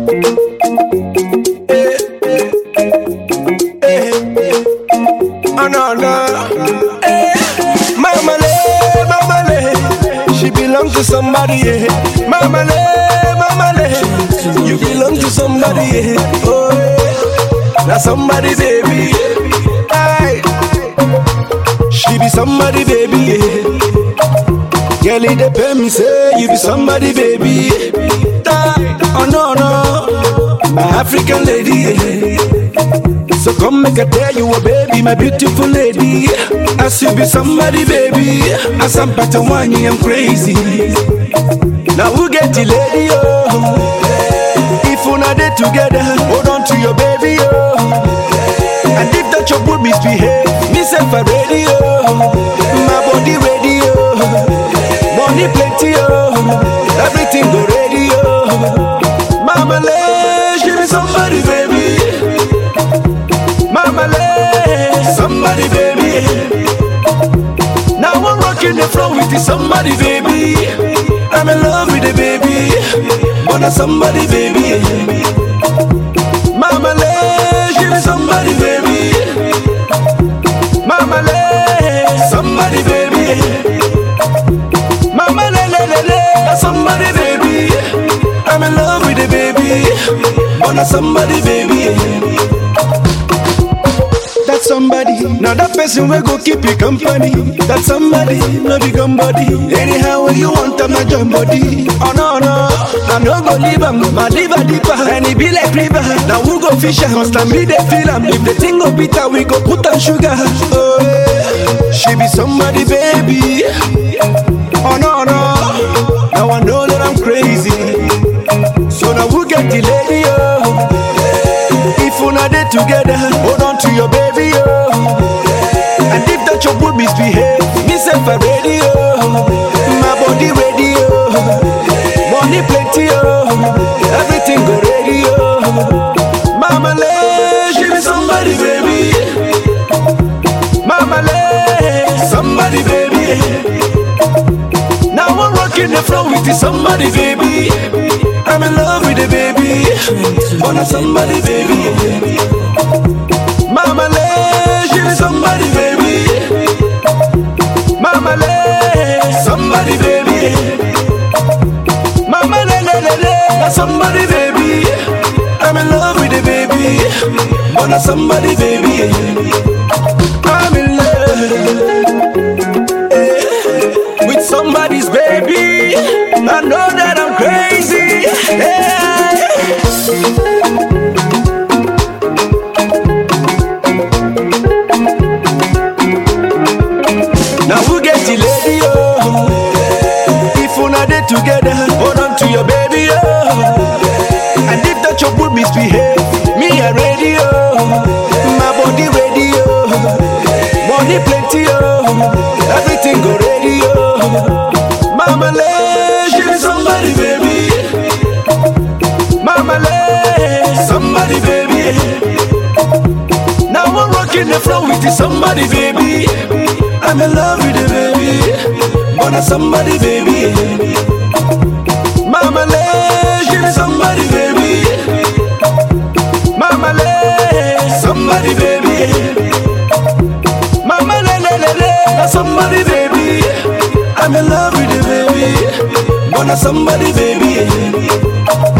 Oh no no, Mama le, Mama le, she belong to somebody, yeah. Mama le, you belong to somebody, yeah. Oh yeah, now somebody baby, aye. She be somebody baby, yeah. Girl, it pay me say you be somebody baby, oh no no, my African lady, yeah. So come make I tell you a baby, my beautiful lady. As you be somebody, baby. As I'm Patawani, I'm crazy. Now who get the lady, oh? If we're not there together, hold on to your baby, oh. And if that your good misbehave, myself a radio, my body radio, money plenty, oh. Everything go radio. Mama, she be somebody, baby. Somebody baby. Now I'm rocking the floor with somebody baby. I'm in love with the baby. Wanna somebody baby. Mama she be somebody baby. Mama somebody baby. Mama somebody baby. I'm in love with the baby. Wanna somebody baby. That's somebody, now that person will go keep you company. That's somebody, no become body. Anyhow you want, I'm not your body. Oh no no, I no go leave him, my liver deeper. And it be like river, now we go fish and must be the feel him. If the thing go bitter, we go put on sugar. Oh yeah, she be somebody baby. Oh no no, now I know that I'm crazy. So now we get the lady, oh. If we're not there together, hold on to your baby, oh. And if that your good misbehave, myself a radio, my body radio, money plenty, oh. Everything go radio. Mama she be somebody baby. Mama somebody baby. Now I'm rocking the floor with somebody baby. I'm in love with the baby. Wanna somebody baby. Mama she be somebody baby. Mama somebody baby. Mama somebody baby. I'm in love with the baby. Wanna somebody baby. I'm in love with somebody's baby. I know that I'm crazy. Yeah. Now who get the lady, oh? If we're not there together, hold on to your baby, oh. And if that your good misbehave, me a radio, my body radio, money plenty, oh. Everything go radio. Mama she be somebody baby. Mama somebody baby. Now I'm rocking the floor with somebody baby. I'm in love with the baby. Wanna somebody baby. Mama she be somebody baby. Mama somebody baby. Mama somebody baby. I'm in love with the baby. Wanna somebody baby.